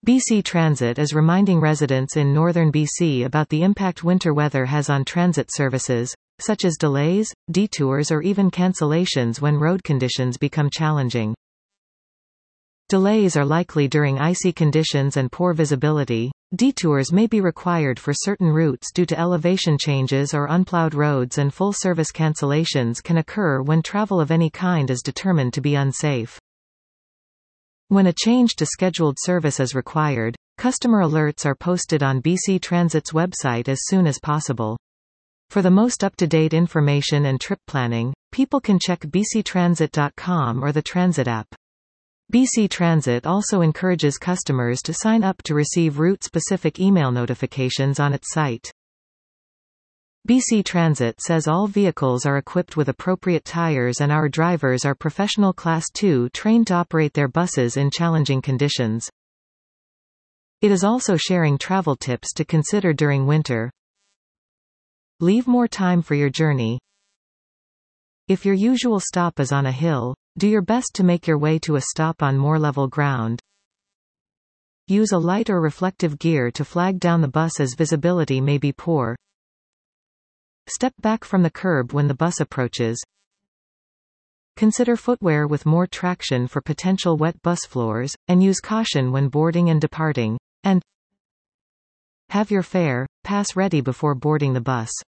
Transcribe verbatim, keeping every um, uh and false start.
B C Transit is reminding residents in northern B C about the impact winter weather has on transit services, such as delays, detours or even cancellations when road conditions become challenging. Delays are likely during icy conditions and poor visibility. Detours may be required for certain routes due to elevation changes or unplowed roads, and full-service cancellations can occur when travel of any kind is determined to be unsafe. When a change to scheduled service is required, customer alerts are posted on B C Transit's website as soon as possible. For the most up-to-date information and trip planning, people can check b c transit dot com or the Transit app. B C Transit also encourages customers to sign up to receive route-specific email notifications on its site. B C Transit says all vehicles are equipped with appropriate tires and our drivers are professional Class two trained to operate their buses in challenging conditions. It is also sharing travel tips to consider during winter. Leave more time for your journey. If your usual stop is on a hill, do your best to make your way to a stop on more level ground. Use a light or reflective gear to flag down the bus as visibility may be poor. Step back from the curb when the bus approaches. Consider footwear with more traction for potential wet bus floors, and use caution when boarding and departing. And have your fare pass ready before boarding the bus.